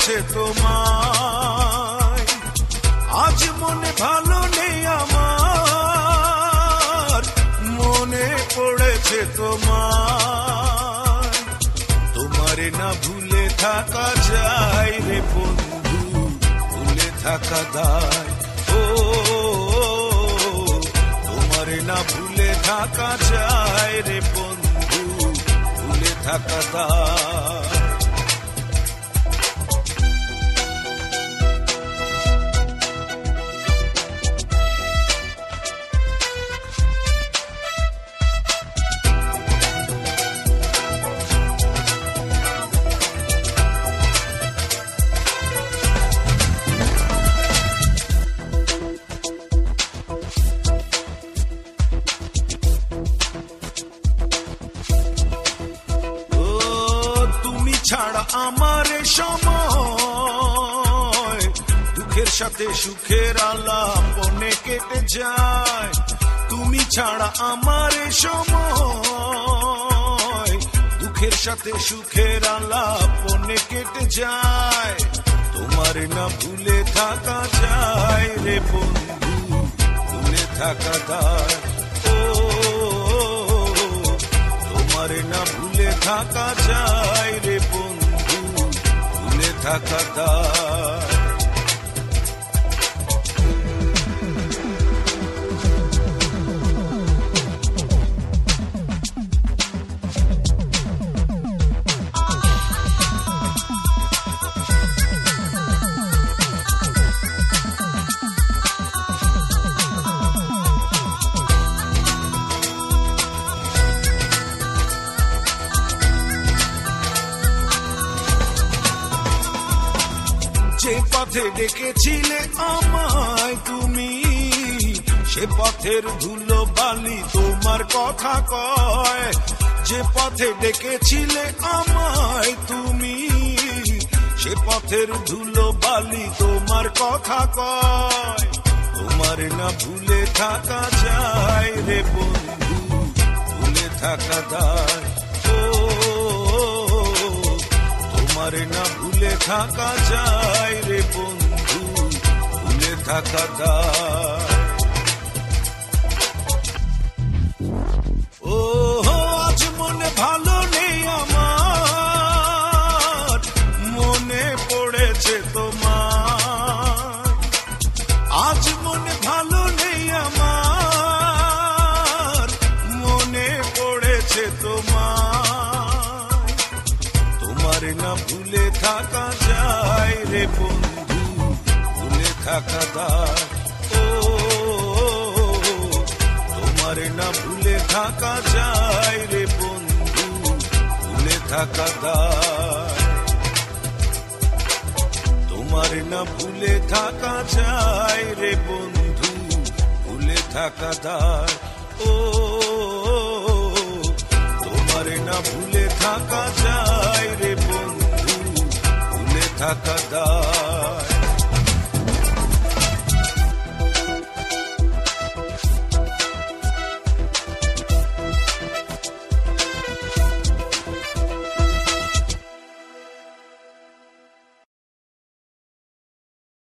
পড়েছে তোমায়, আজ মনে ভালো নেই আমার, মনে পড়েছে তোমায়। তোমারে না ভুলে থাকা যায় রে বন্ধু, ভুলে থাকা দায়। ও তোমারে না ভুলে থাকা যায় রে বন্ধু, ভুলে থাকা দায়। ছাড়া আমার সময় দুঃখের সাথে সুখের আলাপনে কেটে যায়। তুমি ছাড়া আমার সময় দুঃখের সাথে সুখের আলাপনে কেটে যায়। তোমার না ভুলে থাকা যায় রে বন্ধু, ভুলে থাকা দায়। ও তোমার না ভুলে থাকা যায় রে বন্ধু, ভুলে থাকা দায়। যে পথে ডেকেছিলে আমায় তুমি, সে পথের ধুলো বালি তোমার কথা কয়। যে পথে ডেকেছিলে আমায় তুমি, সে পথের ধুলো বালি তোমার কথা কয়। তোমার না ভুলে থাকা যায় রে বন্ধু, ভুলে থাকা দায়। তোমার না ভুলে থাকা যায় রে বন্ধু, ভুলে থাকা দায়। ও আজ মনে ভালো নেই আমার, মনে পড়েছে তোমার। আজ মনে ভালো নেই আমার, মনে পড়েছে তোমার। তোমার না ভুলে থাকা যায় রে বন্ধু, ভুলে থাকা দায়। ও তোমার না ভুলে থাকা যায় রে বন্ধু, ভুলে থাকা দায়। তোমার না ভুলে থাকা যায় রে বন্ধু, ভুলে থাকা দায়। ও তোমার না ভুলে থাকা যায় রে বন্ধু, ভুলে থাকা দায়।